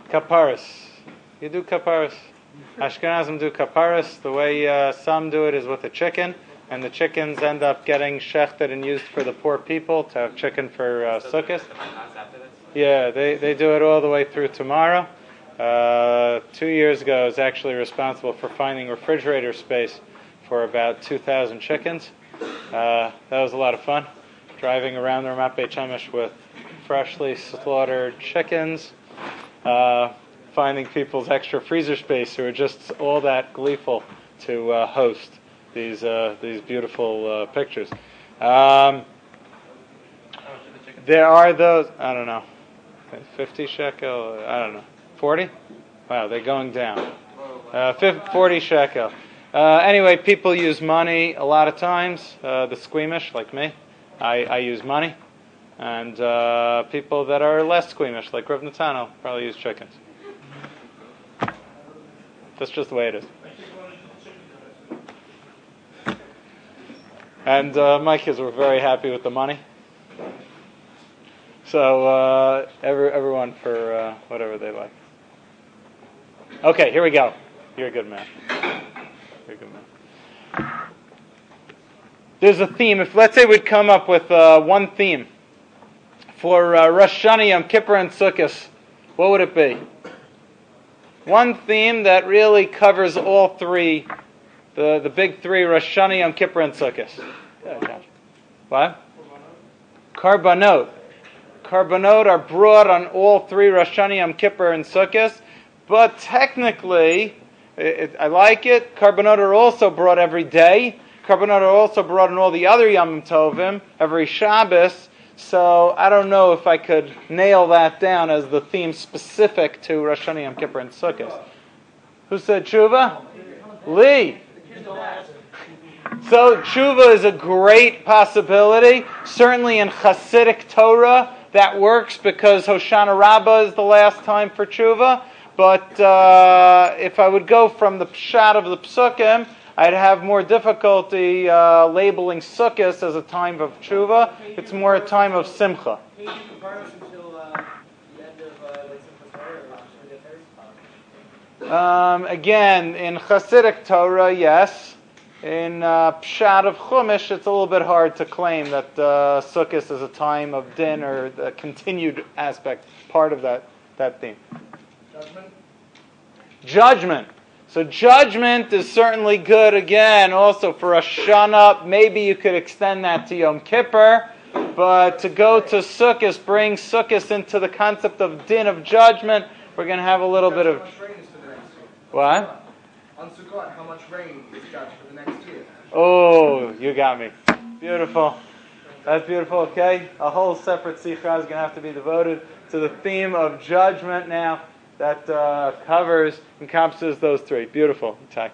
Kaparis. You do kaparis. Ashkenazim do kaparis. The way some do it is with a chicken, and the chickens end up getting shechted and used for the poor people to have chicken for Sukkot. Yeah, they do it all the way through tomorrow. 2 years ago, I was actually responsible for finding refrigerator space for about 2,000 chickens. That was a lot of fun, driving around the Ramat Beit Shemesh with freshly slaughtered chickens, finding people's extra freezer space who are just all that gleeful to host these beautiful pictures. There are those, I don't know, 50 shekel, I don't know, 40? Wow, they're going down. 40 shekel. Anyway, people use money a lot of times. The squeamish, like me, I use money. And people that are less squeamish, like Rav Natano, probably use chickens. That's just the way it is. And my kids were very happy with the money. So everyone for whatever they like. Okay, here we go. You're a good man. You're a good man. There's a theme. If let's say we'd come up with one theme for Rosh Hashanah, Yom Kippur, and Sukkot, what would it be? One theme that really covers all three, the big three: Rosh Hashanah, Yom Kippur, and Sukkot. Yeah, Josh. What? Karbanot. Karbanot are brought on all three: Rosh Hashanah, Yom Kippur, and Sukkot. But technically, I like it. Karbanot are also brought every day. Karbanot are also brought on all the other Yom Tovim, every Shabbos. So I don't know if I could nail that down as the theme specific to Rosh Hashanah, Yom Kippur, and Sukkot. Who said tshuva? Lee. So tshuva is a great possibility. Certainly in Hasidic Torah that works because Hoshana Rabbah is the last time for tshuva. But if I would go from the pshat of the psukim, I'd have more difficulty labeling Sukkot as a time of tshuva. It's more a time of simcha. Again, in Hasidic Torah, yes. In pshat of Chumash, it's a little bit hard to claim that Sukkot is a time of din or the continued aspect, part of that theme. Judgment. So judgment is certainly good. Again, also for Rosh Hashanah, maybe you could extend that to Yom Kippur. But to go to Sukkot, bring Sukkot into the concept of din of judgment, we're going to have a little bit of... What? On Sukkot, how much rain is judged for the next year? Oh, you got me. Beautiful. That's beautiful, okay? A whole separate sikha is going to have to be devoted to the theme of judgment now. That encompasses those three. Beautiful. Okay.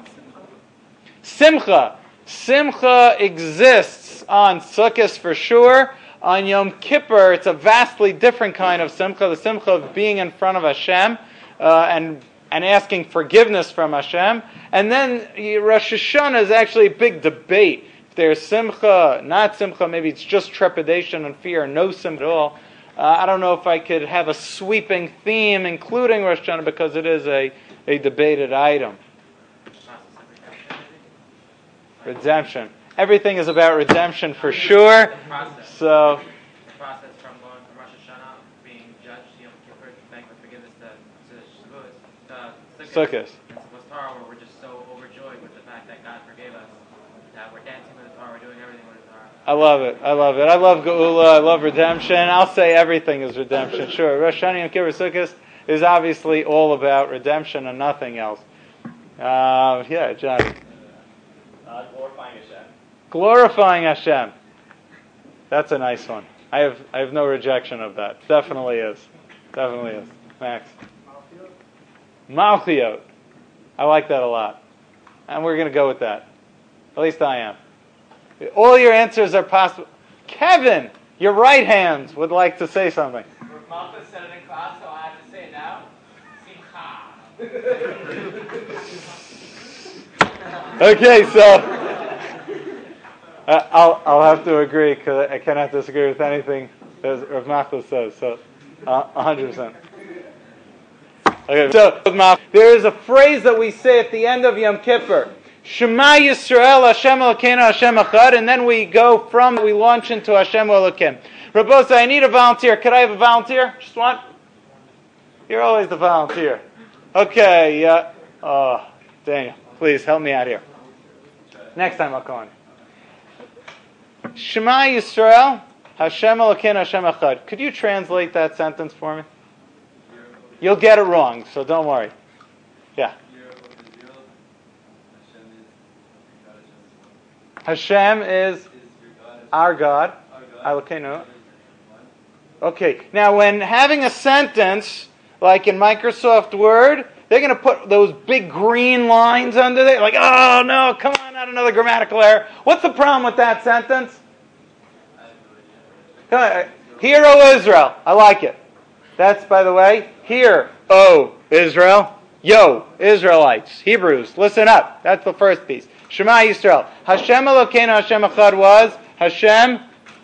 Simcha. Simcha exists on Sukkot for sure. On Yom Kippur, it's a vastly different kind of simcha. The simcha of being in front of Hashem and asking forgiveness from Hashem. And then Rosh Hashanah is actually a big debate. If there's simcha, not simcha, maybe it's just trepidation and fear, no simcha at all. I don't know if I could have a sweeping theme, including Rosh Hashanah, because it is a debated item. Redemption. Everything is about redemption for sure. So, the process from going from Rosh Hashanah, being judged, Yom Kippur, begging for forgiveness, to Sukkot. Was Torah, where we're just so overjoyed with the fact that God forgave us, that we're dancing with the Torah, we're doing everything with the Torah. I love it. I love Geula. I love redemption. I'll say everything is redemption. Sure. Rosh Hashanah, Yom Kippur, Sukkot is obviously all about redemption and nothing else. Yeah, John. Glorifying Hashem. Glorifying Hashem. That's a nice one. I have no rejection of that. Definitely is. Definitely is. Max. Malchiot. I like that a lot. And we're going to go with that. At least I am. All your answers are possible. Kevin, your right hand would like to say something. Malta said it in class, so I have to say it now. Simcha. Okay, so I'll have to agree because I cannot disagree with anything that Rav Machlis says. So 100%. Okay, so there is a phrase that we say at the end of Yom Kippur. Shema Yisrael, Hashem Elokeinu, Hashem Echad, and then we launch into Hashem Elokim. Rabosa, I need a volunteer. Could I have a volunteer? Just one? You're always the volunteer. Okay, Daniel, please help me out here. Next time I'll call on. Shema Yisrael, Hashem Elokeinu, Hashem Echad. Could you translate that sentence for me? You'll get it wrong, so don't worry. Yeah. Hashem is our God. Elokeinu. Okay, now when having a sentence, like in Microsoft Word, they're going to put those big green lines under there, like, oh no, come on, not another grammatical error. What's the problem with that sentence? Hear, O Israel. I like it. That's, by the way, hear, O Israel. Yo, Israelites, Hebrews, listen up. That's the first piece. Shema Yisrael. Hashem Elokeinu, Hashem Echad was Hashem.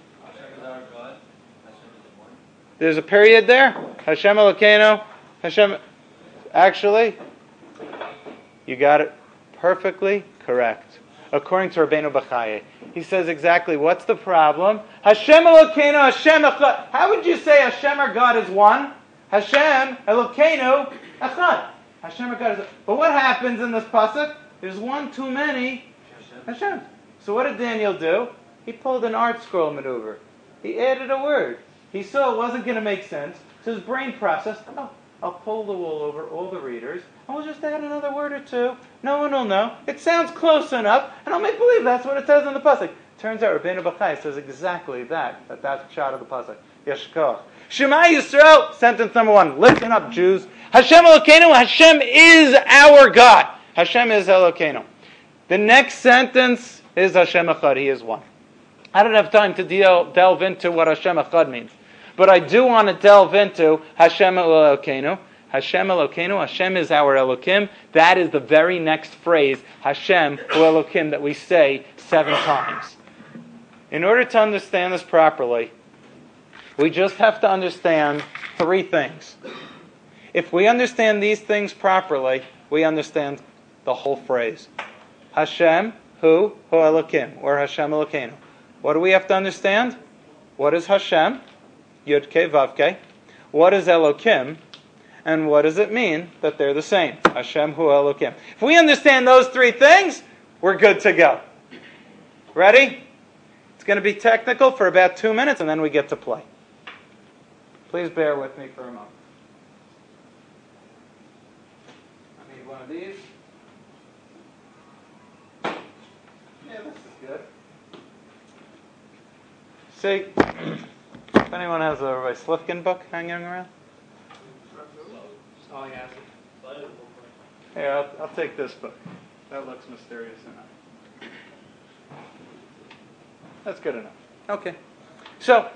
There's a period there. Hashem Elokeinu, Hashem. Actually, you got it perfectly correct. According to Rabbeinu Bachaye, he says exactly what's the problem. Hashem Elokeinu, Hashem Echad. How would you say Hashem our God is one? Hashem Elokeinu Echad. Hashem our God is. But what happens in this pasuk? There's one too many Hashem. So what did Daniel do? He pulled an art scroll maneuver. He added a word. He saw it wasn't going to make sense, so his brain processed, I'll pull the wool over all the readers, and we'll just add another word or two. No one will know. It sounds close enough, and I'll make believe that's what it says in the pasuk. Turns out Rabbeinu Bachai says exactly that's the shot of the pasuk. Yeshkoch. Shema Yisrael, sentence number 1. Listen up, Jews. Hashem Elokeinu, Hashem is our God. Hashem is Elokeinu. The next sentence is Hashem Echad, He is one. I don't have time to delve into what Hashem Echad means. But I do want to delve into Hashem Elokeinu. Hashem Elokeinu, Hashem is our Elokim. That is the very next phrase, Hashem or Elokim, that we say 7 times. In order to understand this properly, we just have to understand 3 things. If we understand these things properly, we understand the whole phrase. Hashem, Hu Elokim, or Hashem Elokeinu. What do we have to understand? What is Hashem? Yud-Kei, Vav-Kei. What is Elokim? And what does it mean that they're the same? Hashem, Hu, Elokim. If we understand those 3 things, we're good to go. Ready? It's going to be technical for about 2 minutes, and then we get to play. Please bear with me for a moment. I need one of these. Yeah, this is good. See, if anyone has a Rabbi Slifkin book hanging around? Here, I'll take this book. That looks mysterious enough. That's good enough. Okay. So,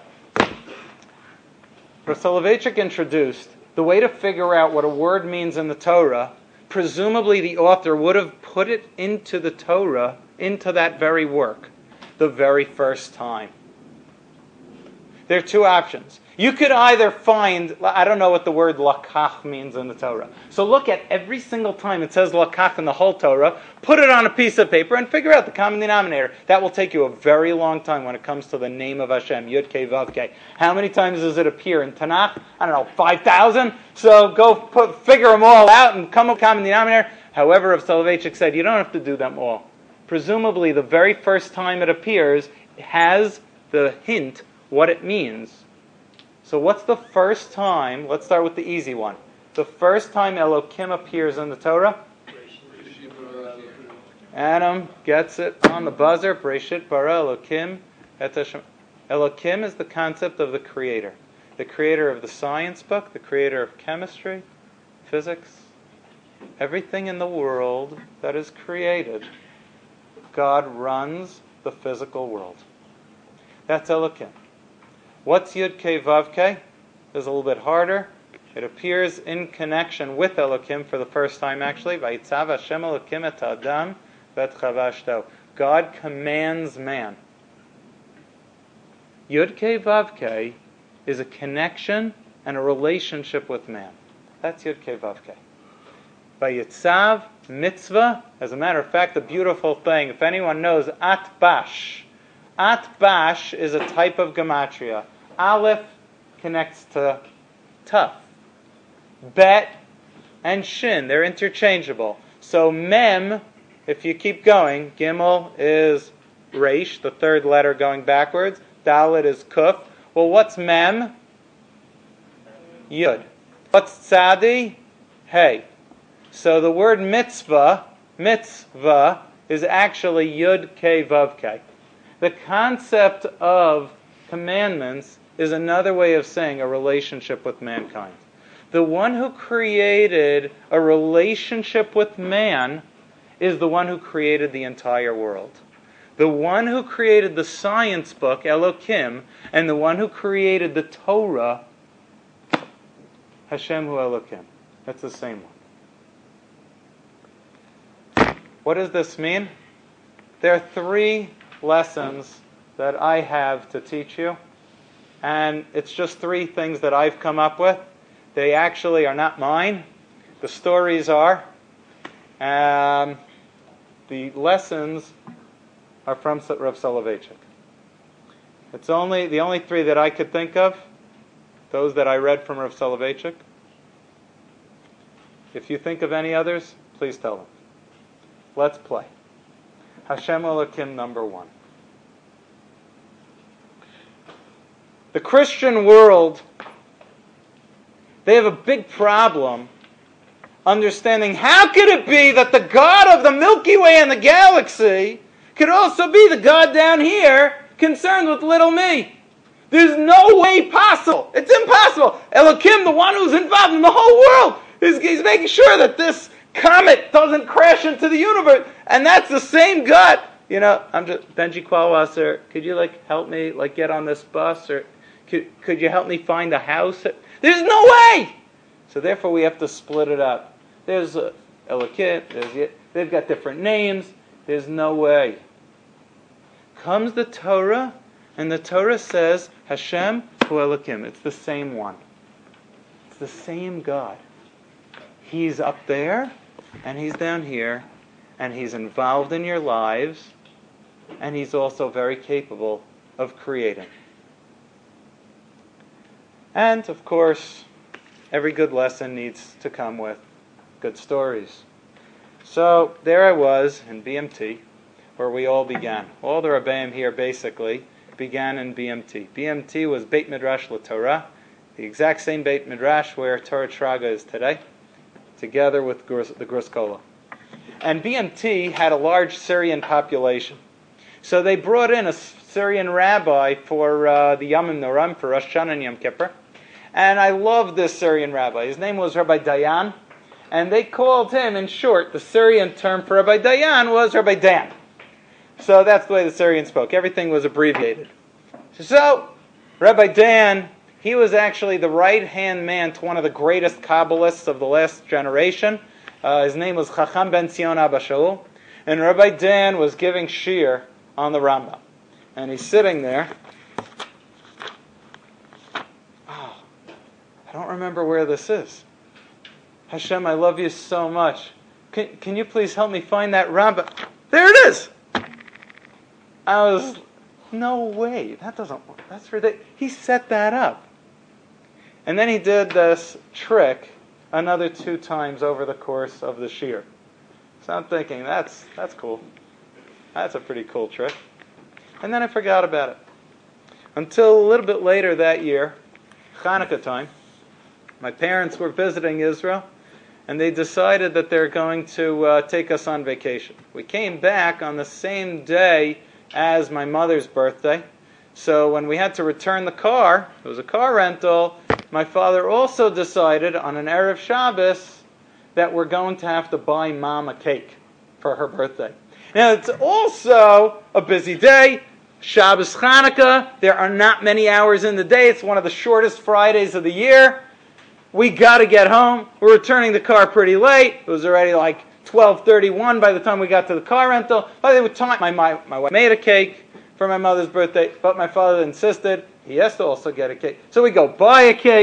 Soloveitchik introduced the way to figure out what a word means in the Torah. Presumably the author would have put it into the Torah, into that very work, the very first time. There are 2 options. You could either find, I don't know what the word lakach means in the Torah. So look at every single time it says lakach in the whole Torah, put it on a piece of paper and figure out the common denominator. That will take you a very long time when it comes to the name of Hashem, Yud-Kei, Vav-Kei. How many times does it appear in Tanakh? I don't know, 5,000? So go figure them all out and come up with common denominator. However, Rav Soloveitchik said, you don't have to do them all. Presumably, the very first time it appears has the hint what it means. So what's the first time? Let's start with the easy one. The first time Elokim appears in the Torah? Adam gets it on the buzzer. Breshit bara Elokim et Hashem. Elokim is the concept of the creator. The creator of the science book, the creator of chemistry, physics, everything in the world that is created. God runs the physical world. That's Elokim. What's Yud-Kei, Vav-Kei? It's a little bit harder. It appears in connection with Elokim for the first time, actually. Vayitzav Hashem Elokim et Adam v'et Chavashto. God commands man. Yud-Kei, Vav-Kei is a connection and a relationship with man. That's Yud Kei Vav Kei. Vayitzav, mitzvah, as a matter of fact, a beautiful thing. If anyone knows Atbash, Atbash is a type of gematria. Aleph connects to Taf. Bet and Shin, they're interchangeable. So Mem, if you keep going, Gimel is Reish, the third letter going backwards. Dalet is Kuf. Well, what's Mem? Yud. What's Tzadi? Hey. So the word mitzvah, is actually Yud Kei Vav Kei. The concept of commandments is another way of saying a relationship with mankind. The one who created a relationship with man is the one who created the entire world. The one who created the science book, Elokim, and the one who created the Torah, Hashem Hu Elokim. That's the same one. What does this mean? There are 3 lessons that I have to teach you, and it's just 3 things that I've come up with. They actually are not mine. The stories are. The lessons are from Rav Soloveitchik. It's the only 3 that I could think of, those that I read from Rav Soloveitchik. If you think of any others, please tell them. Let's play. Hashem Elokim number 1. The Christian world, they have a big problem understanding how could it be that the God of the Milky Way and the galaxy could also be the God down here concerned with little me. There's no way possible. It's impossible. Elokim, the one who's involved in the whole world, he's making sure that this comet doesn't crash into the universe. And that's the same God. You know, I'm just, Benji Qualwasser, could you help me get on this bus? Or could you help me find a house? There's no way! So therefore we have to split it up. There's Elokim, they've got different names. There's no way. Comes the Torah, and the Torah says, Hashem Hu Elokim. It's the same one. It's the same God. He's up there, and He's down here, and He's involved in your lives, and He's also very capable of creating. And, of course, every good lesson needs to come with good stories. So, there I was in BMT, where we all began. All the Rebbeim here, basically, began in BMT. BMT was Beit Midrash LaTorah, the exact same Beit Midrash where Torah Traga is today, together with the Gruskola. And BMT had a large Syrian population. So they brought in a Syrian rabbi for the Yom Noram, for Rosh Hashanah and Yom Kippur. And I loved this Syrian rabbi. His name was Rabbi Dayan. And they called him, in short, the Syrian term for Rabbi Dayan was Rabbi Dan. So that's the way the Syrians spoke. Everything was abbreviated. So, Rabbi Dan, he was actually the right-hand man to one of the greatest Kabbalists of the last generation. His name was Chacham ben Zion Abba Shaul. And Rabbi Dan was giving shir on the Rambam. And he's sitting there. Oh, I don't remember where this is. Hashem, I love you so much. Can you please help me find that Rambam? There it is! I was, no way, that doesn't work. That's ridiculous. He set that up. And then he did this trick another 2 times over the course of the shir. So I'm thinking, that's cool. That's a pretty cool trick. And then I forgot about it. Until a little bit later that year, Hanukkah time, my parents were visiting Israel, and they decided that they're going to take us on vacation. We came back on the same day as my mother's birthday. So when we had to return the car, it was a car rental, my father also decided on an Erev Shabbos that we're going to have to buy Mom a cake for her birthday. Now it's also a busy day, Shabbos Hanukkah, there are not many hours in the day, it's one of the shortest Fridays of the year. We got to get home. We're returning the car pretty late. It was already 12:31 by the time we got to the car rental. By the time my wife made a cake for my mother's birthday, but my father insisted he has to also get a cake. So we go buy a cake,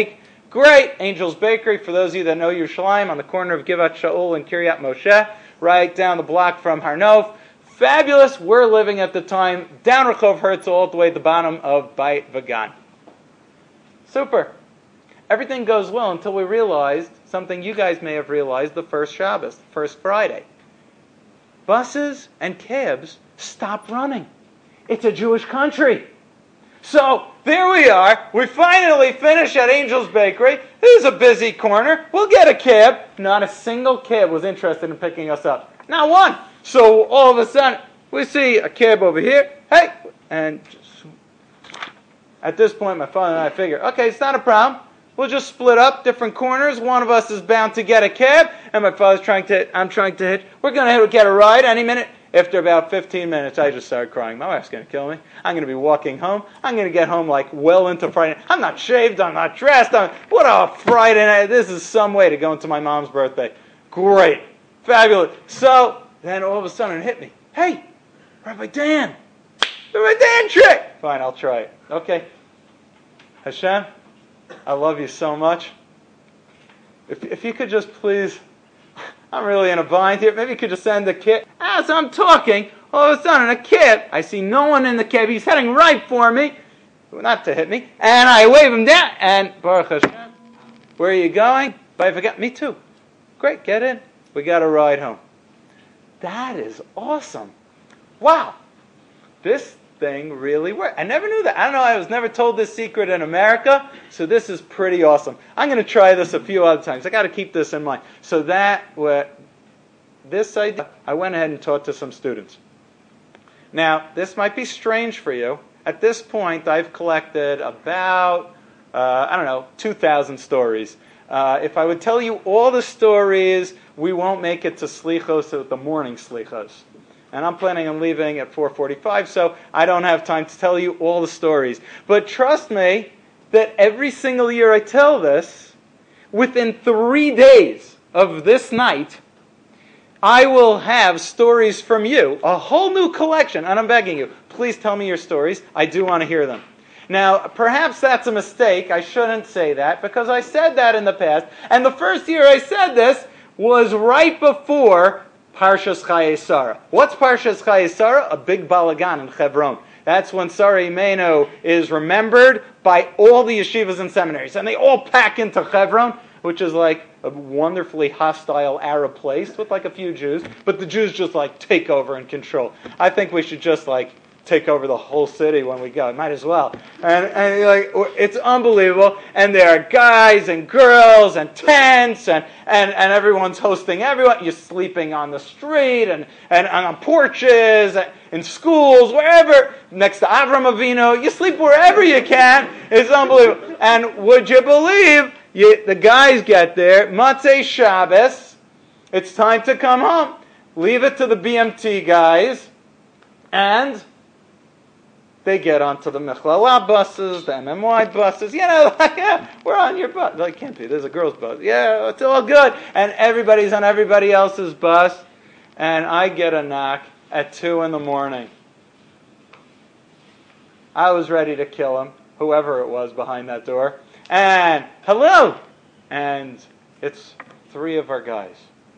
Great. Angel's Bakery, for those of you that know Yerushalayim, on the corner of Givat Shaul and Kiryat Moshe, right down the block from Harnof. Fabulous. We're living at the time down Rehov Herzl, all the way at the bottom of Beit Vagan. Super. Everything goes well until we realized something you guys may have realized the first Shabbos, the first Friday. Buses and cabs stopped running. It's a Jewish country. So there we are. We finally finish at Angel's Bakery. This is a busy corner. We'll get a cab. Not a single cab was interested in picking us up. Not one. So all of a sudden, we see a cab over here. Hey! And just, at this point, my father and I figure, okay, it's not a problem. We'll just split up different corners. One of us is bound to get a cab, and my father's I'm trying to hitch. We're going to get a ride any minute. After about 15 minutes, I just started crying. My wife's going to kill me. I'm going to be walking home. I'm going to get home like well into Friday. I'm not shaved. I'm not dressed. What a Friday night. This is some way to go into my mom's birthday. Great. Fabulous. So then all of a sudden it hit me. Hey, Rabbi Dan. Rabbi Dan trick. Fine, I'll try it. Okay. Hashem, I love you so much. If you could just please... I'm really in a bind here. Maybe you could just send a kid. As I'm talking, all of a sudden a kid, I see no one in the cab. He's heading right for me. Not to hit me. And I wave him down. And Baruch Hashem, where are you going? But I forgot. Me too. Great, get in. We got a ride home. That is awesome. Wow. This thing really worked. I never knew that. I don't know. I was never told this secret in America. So this is pretty awesome. I'm going to try this a few other times. I got to keep this in mind. So this idea, I went ahead and taught to some students. Now, this might be strange for you. At this point, I've collected about, 2,000 stories. If I would tell you all the stories, we won't make it to Slichos, the morning Slichos. And I'm planning on leaving at 4:45, so I don't have time to tell you all the stories. But trust me that every single year I tell this, within 3 days of this night, I will have stories from you, a whole new collection, and I'm begging you, please tell me your stories. I do want to hear them. Now, perhaps that's a mistake. I shouldn't say that, because I said that in the past, and the first year I said this was right before Parshas Chayei Sarah. What's Parshas Chayei Sarah? A big balagan in Hebron. That's when Sarah Imenu is remembered by all the yeshivas and seminaries, and they all pack into Hebron, which is like a wonderfully hostile Arab place with like a few Jews, but the Jews just like take over and control. I think we should just like take over the whole city when we go. Might as well. And like it's unbelievable. And there are guys and girls and tents and everyone's hosting everyone. You're sleeping on the street and on porches, in schools, wherever. Next to Avram Avinu. You sleep wherever you can. It's unbelievable. And would you believe, the guys get there, Motzei Shabbos, it's time to come home. Leave it to the BMT guys, and they get onto the Mechlala buses, the MMY buses. We're on your bus. Like, can't be. There's a girl's bus. Yeah, it's all good. And everybody's on everybody else's bus. And I get a knock at 2 a.m. I was ready to kill him, whoever it was behind that door. And, hello! And it's 3 of our guys.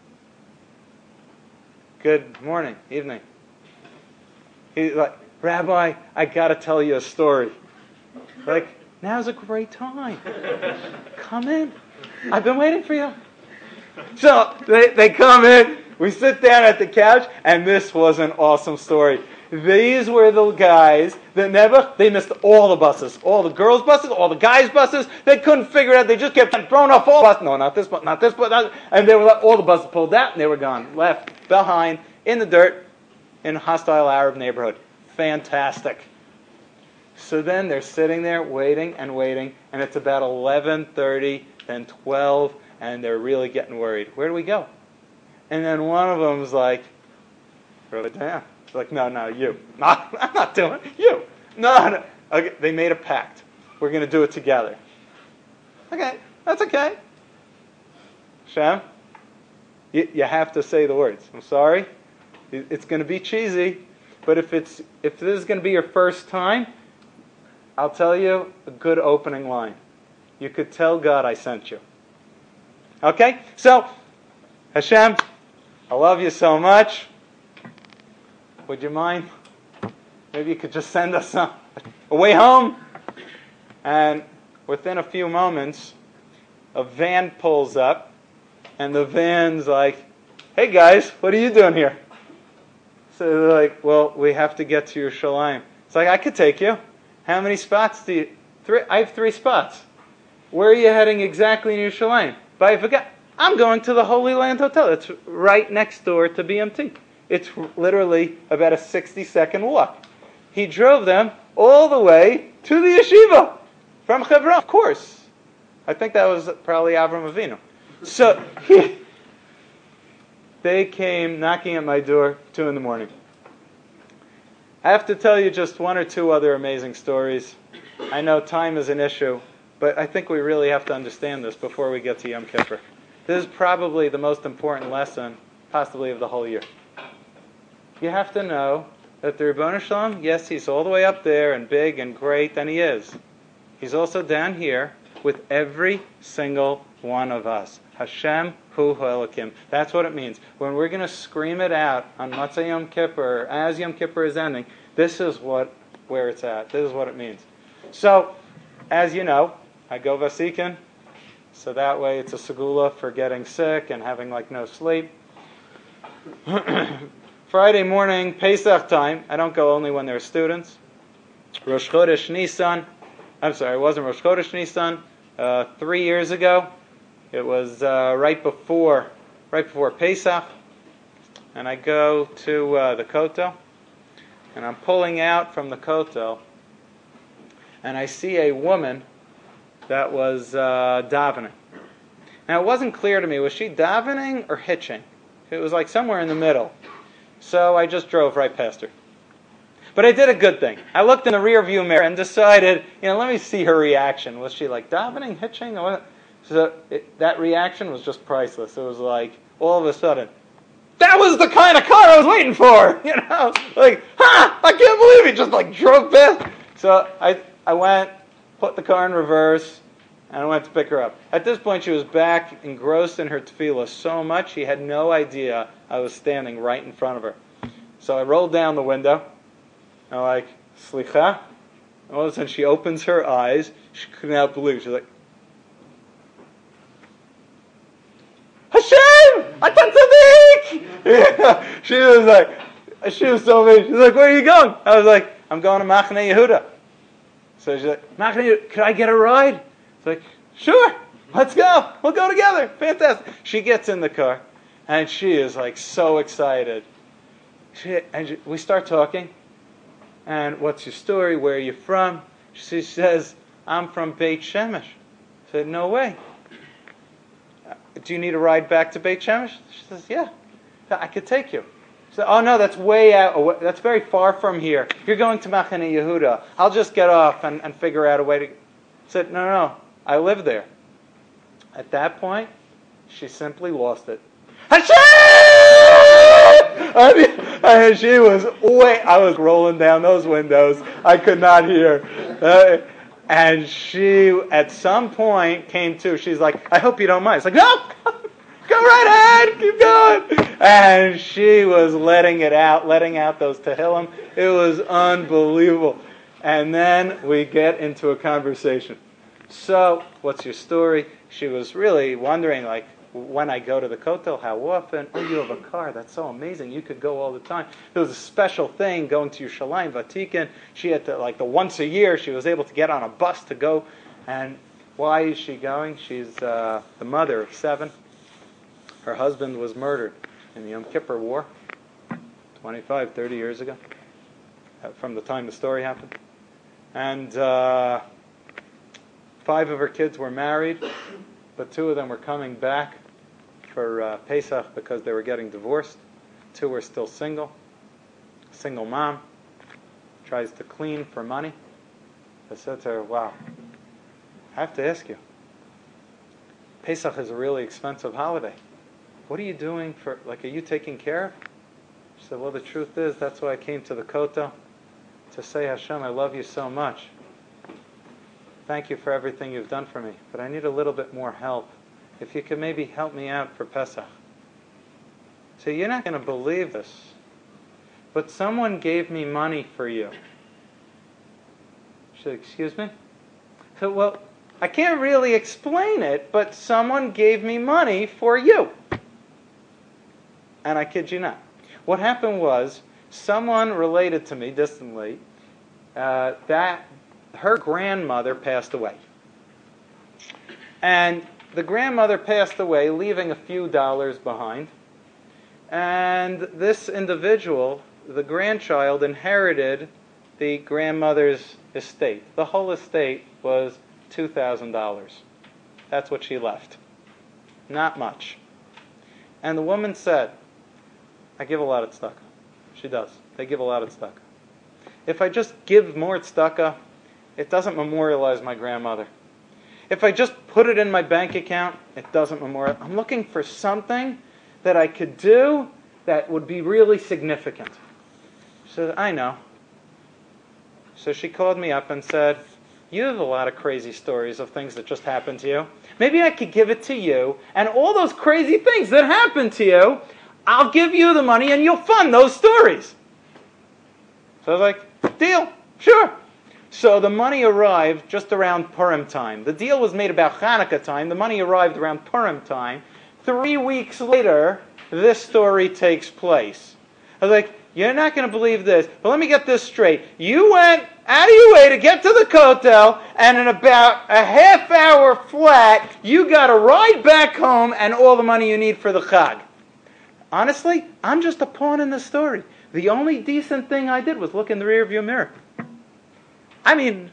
Good morning, evening. He's like, Rabbi, I got to tell you a story. Like, now's a great time. Come in. I've been waiting for you. So they come in. We sit down at the couch, and this was an awesome story. These were the guys that they missed all the buses. All the girls' buses, all the guys' buses. They couldn't figure it out. They just kept throwing off all buses. No, not this bus, not this bus. And they were all the buses pulled out, and they were gone. Left, behind, in the dirt, in a hostile Arab neighborhood. Fantastic. So then they're sitting there waiting, and it's about 11:30, then 12, and they're really getting worried. Where do we go? And then one of them's like, damn. It's like, no, you. No, I'm not doing it. You. No. Okay, they made a pact. We're going to do it together. Okay, that's okay. Shem, you have to say the words. I'm sorry. It's going to be cheesy. But if this is going to be your first time, I'll tell you a good opening line. you could tell God I sent you. Okay? So, Hashem, I love you so much. Would you mind? Maybe you could just send us a way home. And within a few moments, a van pulls up, and the van's like, hey guys, what are you doing here? So they're like, well, we have to get to Yerushalayim. It's like, I could take you. How many spots do you... I have 3 spots. Where are you heading exactly in Yerushalayim? But I forgot. I'm going to the Holy Land Hotel. It's right next door to BMT. It's literally about a 60-second walk. He drove them all the way to the yeshiva from Hebron. Of course. I think that was probably Avram Avinu. So they came knocking at my door 2 in the morning. I have to tell you just 1 or 2 other amazing stories. I know time is an issue, but I think we really have to understand this before we get to Yom Kippur. This is probably the most important lesson, possibly of the whole year. You have to know that the Ribono Shel Olam, yes, he's all the way up there and big and great, and he is. He's also down here with every single one of us. Hashem Hu Elokim. That's what it means. When we're going to scream it out on Matzah Yom Kippur, as Yom Kippur is ending, this is where it's at. This is what it means. So, as you know, I go Vasikin, so that way it's a segula for getting sick and having no sleep. Friday morning, Pesach time, I don't go only when there are students. Rosh Chodesh Nisan, I'm sorry, it wasn't Rosh Chodesh Nisan. 3 years ago, it was right before Pesach, and I go to the Kotel, and I'm pulling out from the Kotel, and I see a woman that was davening. Now, it wasn't clear to me, was she davening or hitching? It was somewhere in the middle. So I just drove right past her. But I did a good thing. I looked in the rear view mirror and decided, let me see her reaction. Was she davening, hitching? So that reaction was just priceless. It was all of a sudden, that was the kind of car I was waiting for! I can't believe he just drove past. So I went, put the car in reverse, and I went to pick her up. At this point, she was back engrossed in her tefillah so much she had no idea I was standing right in front of her. So I rolled down the window. I'm Slicha. And all of a sudden, she opens her eyes. She could not believe. She's like, Hashem! Atan Tzadik! She was so amazed. She's like, where are you going? I was like, I'm going to Machane Yehuda. So she's like, Machane Yehuda, could I get a ride? It's like, sure, let's go. We'll go together. Fantastic. She gets in the car, and she is so excited. We start talking, and what's your story? Where are you from? She says, I'm from Beit Shemesh. I said, no way. Do you need a ride back to Beit Shemesh? She says, yeah, I could take you. She said, oh no, that's way out. That's very far from here. You're going to Machane Yehuda. I'll just get off and figure out a way to... I said, no, I live there. At that point, she simply lost it. Hashem! She was I was rolling down those windows. I could not hear. And she, at some point, came to. She's like, I hope you don't mind. It's like, no! Go right ahead! Keep going! And she was letting out those Tehillim. It was unbelievable. And then we get into a conversation. So, what's your story? She was really wondering, when I go to the Kotel, how often? Oh, you have a car. That's so amazing. You could go all the time. It was a special thing going to Yerushalayim, Vatikin. She had to, the once a year, she was able to get on a bus to go. And why is she going? She's the mother of 7. Her husband was murdered in the Yom Kippur War 25, 30 years ago, from the time the story happened. And 5 of her kids were married, but 2 of them were coming back for Pesach because they were getting divorced. 2 were still single. Single mom tries to clean for money. I said to her, wow, I have to ask you, Pesach is a really expensive holiday. What are you doing are you taking care of? She said, well, the truth is, that's why I came to the Kotel, to say, Hashem, I love you so much. thank you for everything you've done for me, but I need a little bit more help. If you could maybe help me out for Pesach. So you're not going to believe this, but someone gave me money for you. She said, excuse me? So, well, I can't really explain it, but someone gave me money for you. And I kid you not. What happened was, someone related to me distantly, that her grandmother passed away. And the grandmother passed away, leaving a few dollars behind. And this individual, the grandchild, inherited the grandmother's estate. The whole estate was $2,000. That's what she left. Not much. And the woman said, I give a lot of tzedakah. She does. They give a lot of tzedakah. If I just give more tzedakah, it doesn't memorialize my grandmother. If I just put it in my bank account, it doesn't memorialize. I'm looking for something that I could do that would be really significant. She said, I know. So she called me up and said, you have a lot of crazy stories of things that just happened to you. Maybe I could give it to you, and all those crazy things that happened to you, I'll give you the money and you'll fund those stories. So I was like, deal, sure. So the money arrived just around Purim time. The deal was made about Hanukkah time. The money arrived around Purim time. 3 weeks later, this story takes place. I was like, you're not going to believe this, but let me get this straight. You went out of your way to get to the Kotel, and in about a half hour flat, you got a ride back home and all the money you need for the Chag. Honestly, I'm just a pawn in the story. The only decent thing I did was look in the rearview mirror. I mean,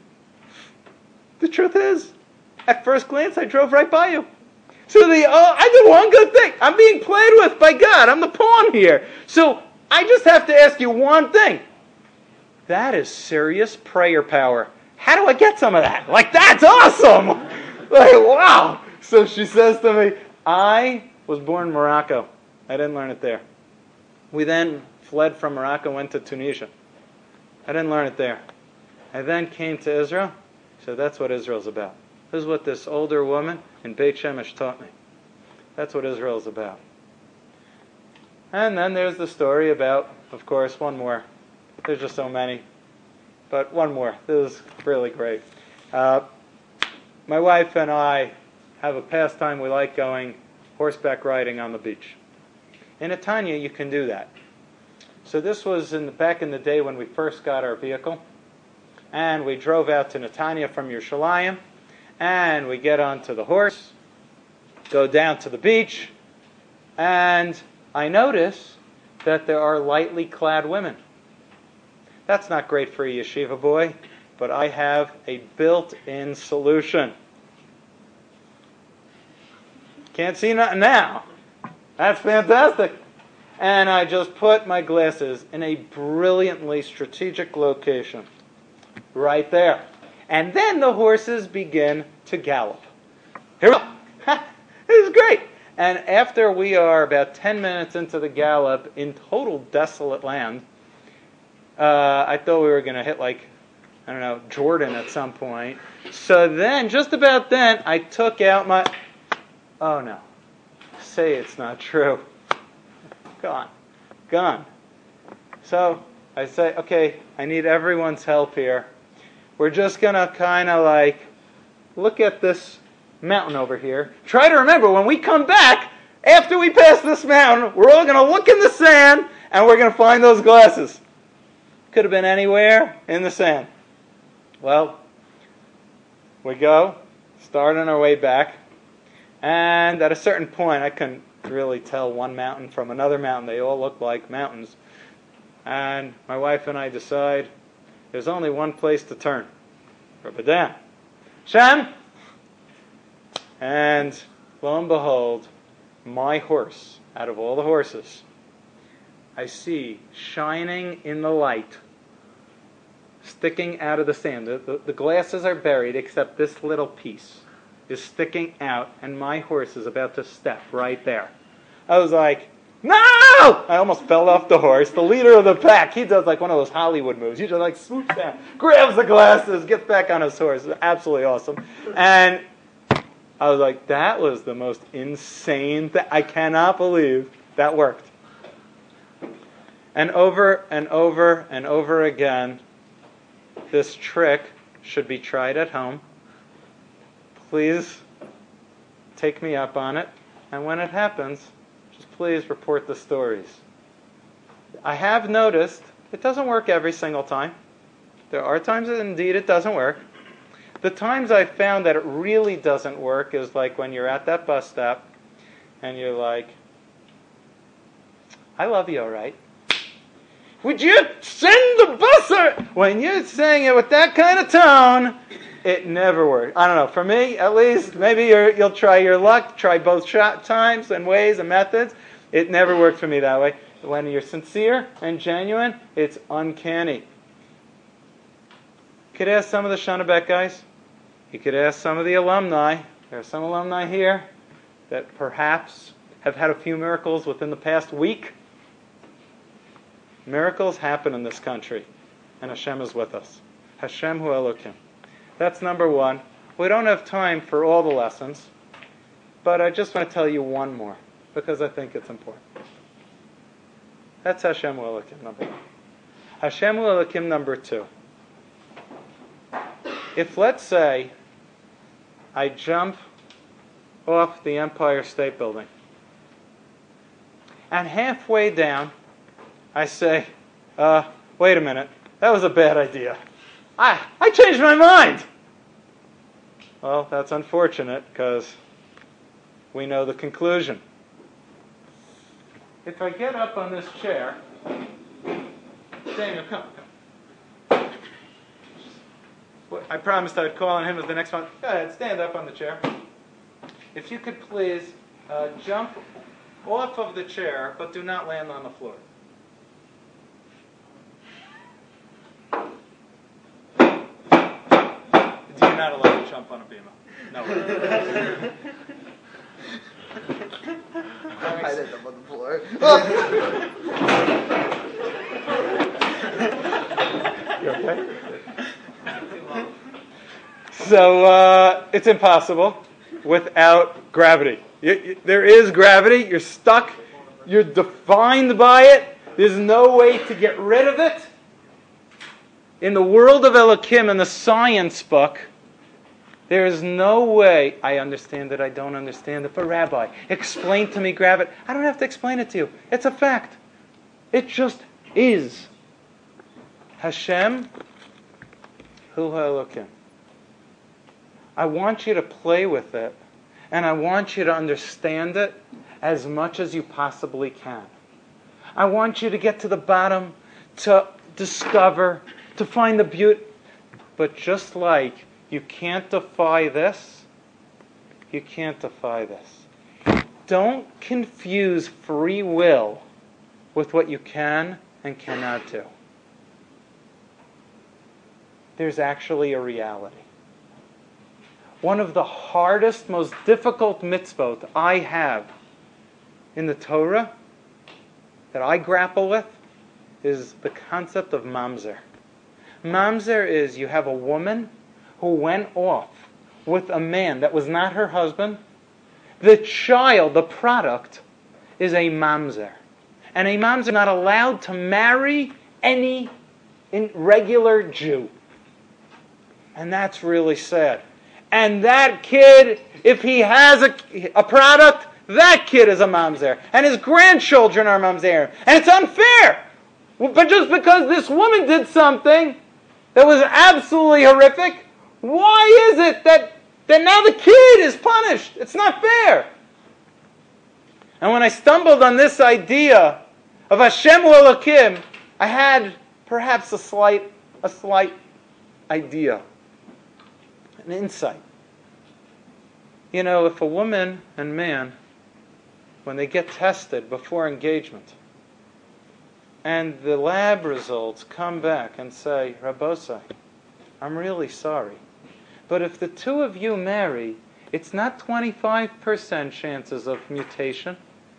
the truth is, at first glance, I drove right by you. So I did one good thing. I'm being played with by God. I'm the pawn here. So I just have to ask you one thing. That is serious prayer power. How do I get some of that? Like, that's awesome! Like, wow! So she says to me, I was born in Morocco. I didn't learn it there. We then fled from Morocco and went to Tunisia. I didn't learn it there. I then came to Israel. So that's what Israel's about. This is what this older woman in Beit Shemesh taught me. That's what Israel's about. And then there's the story about, of course, one more. There's just so many. But one more. This is really great. My wife and I have a pastime. We like going horseback riding on the beach. In Netanya, you can do that. So this was back in the day when we first got our vehicle. And we drove out to Netanya from Yerushalayim. And we get onto the horse, go down to the beach, and I notice that there are lightly clad women. That's not great for a yeshiva boy, but I have a built-in solution. Can't see nothing now. That's fantastic. And I just put my glasses in a brilliantly strategic location. Right there. And then the horses begin to gallop. Here we go. This is great. And after we are about 10 minutes into the gallop in total desolate land, I thought we were going to hit Jordan at some point. So then, just about then, I took out my... Oh no. Say it's not true. Gone. So I say, okay, I need everyone's help here. We're just going to kind of look at this mountain over here. Try to remember, when we come back, after we pass this mountain, we're all going to look in the sand, and we're going to find those glasses. Could have been anywhere in the sand. Well, we go, start on our way back, and at a certain point, I couldn't really tell one mountain from another mountain. They all look like mountains. And my wife and I decide, there's only one place to turn. Rabbadan. Shem! And lo and behold, my horse, out of all the horses, I see shining in the light, sticking out of the sand. The glasses are buried, except this little piece is sticking out, and my horse is about to step right there. I was like, No! I almost fell off the horse. The leader of the pack, he does like one of those Hollywood moves. He just like swoops down, grabs the glasses, gets back on his horse. Absolutely awesome. And I was like, that was the most insane thing. I cannot believe that worked. And over and over and over again, this trick should be tried at home. Please take me up on it. And when it happens, just please report the stories. I have noticed it doesn't work every single time. There are times that indeed it doesn't work. The times I've found that it really doesn't work is like when you're at that bus stop and you're like, I love you, all right? Would you send the busser? When you're saying it with that kind of tone, it never works. I don't know. For me, at least, maybe you'll try your luck, try both times and ways and methods. It never worked for me that way. When you're sincere and genuine, it's uncanny. You could ask some of the Shonnebeck guys. You could ask some of the alumni. There are some alumni here that perhaps have had a few miracles within the past week. Miracles happen in this country, and Hashem is with us. Hashem hu Elokim. That's number one. We don't have time for all the lessons, but I just want to tell you one more, because I think it's important. That's Hashem hu Elokim, number one. Hashem hu Elokim, number two. If, let's say, I jump off the Empire State Building, and halfway down, I say, wait a minute, that was a bad idea. I changed my mind. Well, that's unfortunate because we know the conclusion. If I get up on this chair, Daniel, come. I promised I would call on him as the next one. Go ahead, stand up on the chair. If you could please jump off of the chair, but do not land on the floor. You're not allowed to jump on a bima. No. I ended up on the floor. You okay? So it's impossible without gravity. There is gravity. You're stuck. You're defined by it. There's no way to get rid of it. In the world of Elokim, in the science book, there is no way. I understand it, I don't understand it. But Rabbi, explain to me gravity. I don't have to explain it to you. It's a fact. It just is. Hashem hu Elokim. I want you to play with it, and I want you to understand it as much as you possibly can. I want you to get to the bottom, to discover, to find the beauty. But just like you can't defy this, you can't defy this. Don't confuse free will with what you can and cannot do. There's actually a reality. One of the hardest, most difficult mitzvot I have in the Torah that I grapple with is the concept of mamzer. Mamzer is you have a woman who went off with a man that was not her husband. The child, the product, is a mamzer. And a mamzer is not allowed to marry any regular Jew. And that's really sad. And that kid, if he has a product, that kid is a mamzer. And his grandchildren are mamzer. And it's unfair. But just because this woman did something that was absolutely horrific, why is it that now the kid is punished? It's not fair. And when I stumbled on this idea of Hashem hu Elokim, I had perhaps a slight idea, an insight. You know, if a woman and man, when they get tested before engagement, and the lab results come back and say, Rabbosai, I'm really sorry, but if the two of you marry, it's not 25% chances of mutation.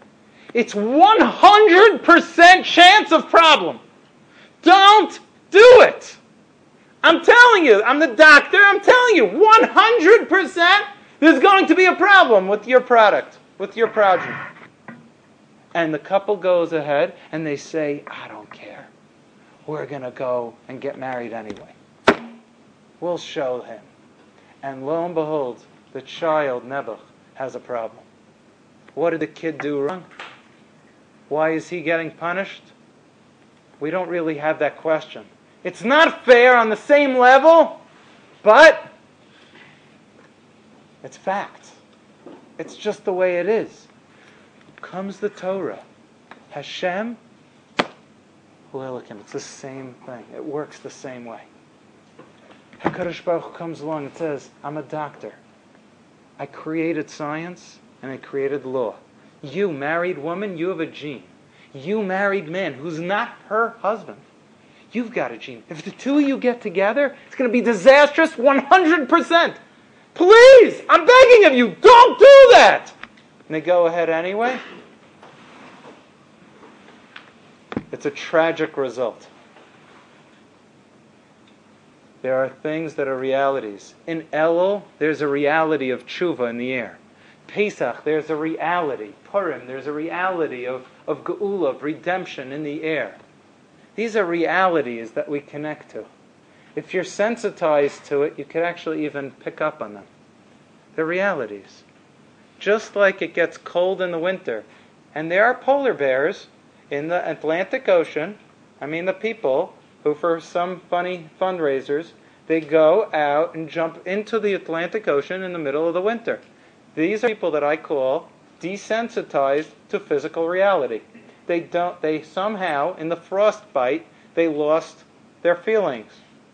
It's 100% chance of problem. Don't do it. I'm telling you, I'm the doctor, I'm telling you, 100% there's going to be a problem with your product, with your progeny. And the couple goes ahead and they say, I don't care. We're going to go and get married anyway. We'll show him. And lo and behold, the child, Nebuch, has a problem. What did the kid do wrong? Why is he getting punished? We don't really have that question. It's not fair on the same level, but it's fact. It's just the way it is. Comes the Torah. Hashem, Hu Elokim. It's the same thing. It works the same way. HaKadosh Baruch Hu comes along and says, I'm a doctor. I created science and I created law. You, married woman, you have a gene. You, married man, who's not her husband, you've got a gene. If the two of you get together, it's going to be disastrous 100%. Please, I'm begging of you, don't do that. And they go ahead anyway. It's a tragic result. There are things that are realities. In Elul, there's a reality of tshuva in the air. Pesach, there's a reality. Purim, there's a reality of geula, of redemption in the air. These are realities that we connect to. If you're sensitized to it, you could actually even pick up on them. They're realities. Just like it gets cold in the winter. And there are polar bears in the Atlantic Ocean. I mean the people who, for some funny fundraisers, they go out and jump into the Atlantic Ocean in the middle of the winter. These are people that I call desensitized to physical reality. They somehow, in the frostbite, they lost their feelings.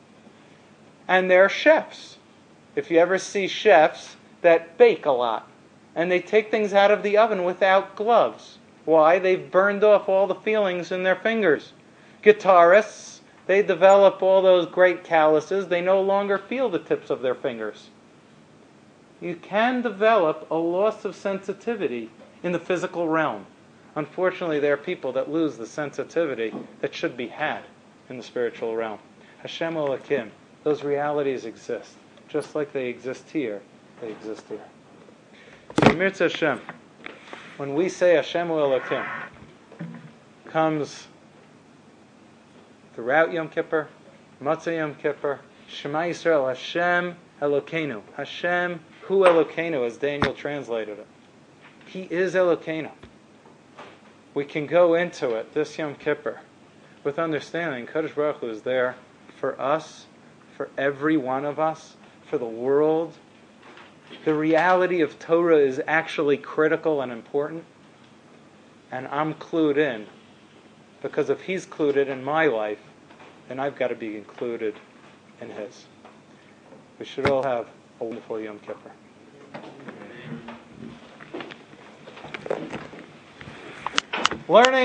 And they're chefs. If you ever see chefs that bake a lot, and they take things out of the oven without gloves. Why? They've burned off all the feelings in their fingers. Guitarists, they develop all those great calluses. They no longer feel the tips of their fingers. You can develop a loss of sensitivity in the physical realm. Unfortunately, there are people that lose the sensitivity that should be had in the spiritual realm. Hashem Elokim, those realities exist. Just like they exist here, they exist here. So Mirza Hashem, when we say Hashem Elokim, comes throughout Yom Kippur, Matzah Yom Kippur, Shema Yisrael, Hashem Elokeinu. Hashem Hu Elokeinu, as Daniel translated it. He is Elokeinu. We can go into it this Yom Kippur with understanding Kadosh Baruch Hu is there for us, for every one of us, for the world. The reality of Torah is actually critical and important, and I'm clued in, because if he's clued in my life, then I've got to be included in his. We should all have a wonderful Yom Kippur. Learning